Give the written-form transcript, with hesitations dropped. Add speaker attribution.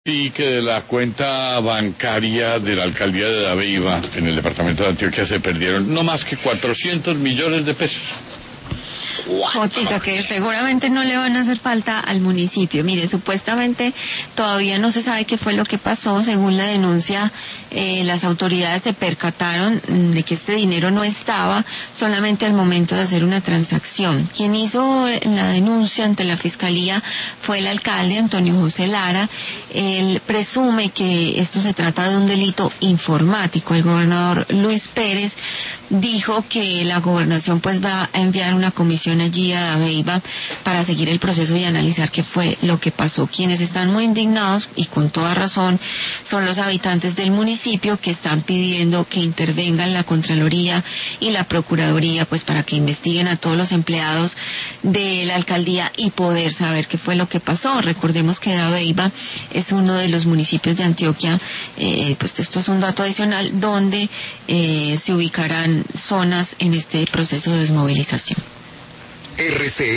Speaker 1: Y que de la cuenta bancaria de la alcaldía de Dabeiba, en el departamento de Antioquia, se perdieron no más que 400 millones de pesos.
Speaker 2: Jotica, que seguramente no le van a hacer falta al municipio. Mire, supuestamente todavía no se sabe qué fue lo que pasó. Según la denuncia, las autoridades se percataron de que este dinero no estaba solamente al momento de hacer una transacción. Quien hizo la denuncia ante la fiscalía fue el alcalde Antonio José Lara. Él presume que esto se trata de un delito informático. El gobernador Luis Pérez dijo que la gobernación pues va a enviar una comisión allí a Dabeiba para seguir el proceso y analizar qué fue lo que pasó. Quienes están muy indignados, y con toda razón, son los habitantes del municipio, que están pidiendo que intervengan la Contraloría y la Procuraduría pues para que investiguen a todos los empleados de la alcaldía y poder saber qué fue lo que pasó. Recordemos que Dabeiba es uno de los municipios de Antioquia, pues esto es un dato adicional, donde se ubicarán zonas en este proceso de desmovilización.